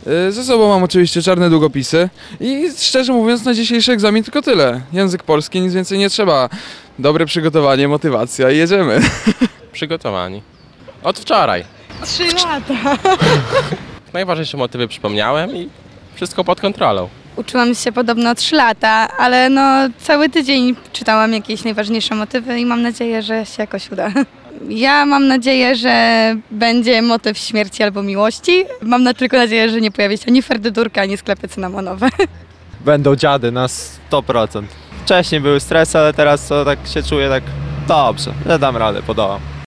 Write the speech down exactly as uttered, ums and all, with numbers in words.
Y, Ze sobą mam oczywiście czarne długopisy i szczerze mówiąc na dzisiejszy egzamin tylko tyle. Język polski, nic więcej nie trzeba. Dobre przygotowanie, motywacja i jedziemy. Przygotowani. Od wczoraj. Trzy lata. Najważniejsze motywy przypomniałem i wszystko pod kontrolą. Uczyłam się podobno trzy lata, ale no cały tydzień czytałam jakieś najważniejsze motywy i mam nadzieję, że się jakoś uda. Ja mam nadzieję, że będzie motyw śmierci albo miłości. Mam na tylko nadzieję, że nie pojawi się ani ferdydurka, ani sklepy cynamonowe. Będą dziady na sto procent. Wcześniej były stresy, ale teraz to tak się czuję tak dobrze, że dam radę, podołam.